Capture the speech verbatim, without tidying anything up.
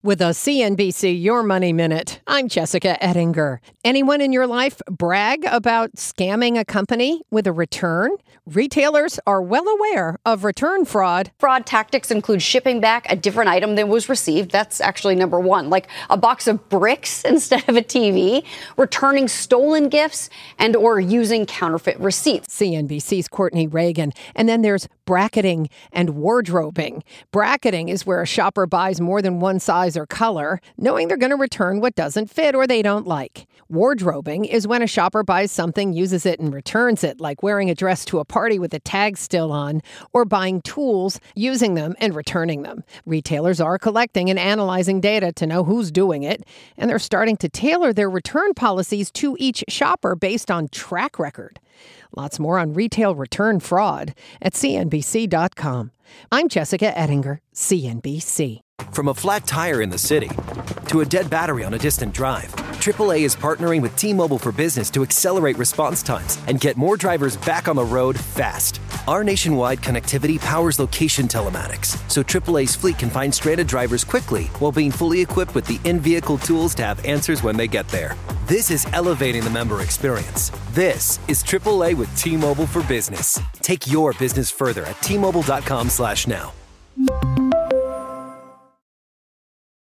With a C N B C Your Money Minute, I'm Jessica Ettinger. Anyone in your life brag about scamming a company with a return? Retailers are well aware of return fraud. Fraud tactics include shipping back a different item than was received. That's actually number one, like a box of bricks instead of a T V, returning stolen gifts, and or using counterfeit receipts. C N B C's Courtney Reagan. And then there's bracketing and wardrobing. Bracketing is where a shopper buys more than one size or color, knowing they're going to return what doesn't fit or they don't like. Wardrobing is when a shopper buys something, uses it, and returns it, like wearing a dress to a party with the tag still on, or buying tools, using them, and returning them. Retailers are collecting and analyzing data to know who's doing it, and they're starting to tailor their return policies to each shopper based on track record. Lots more on retail return fraud at C N B C dot com. I'm Jessica Ettinger, C N B C. From a flat tire in the city to a dead battery on a distant drive, triple A is partnering with T-Mobile for Business to accelerate response times and get more drivers back on the road fast. Our nationwide connectivity powers location telematics, so triple A's fleet can find stranded drivers quickly while being fully equipped with the in-vehicle tools to have answers when they get there. This is elevating the member experience. This is triple A with T-Mobile for Business. Take your business further at T Mobile dot com slash now.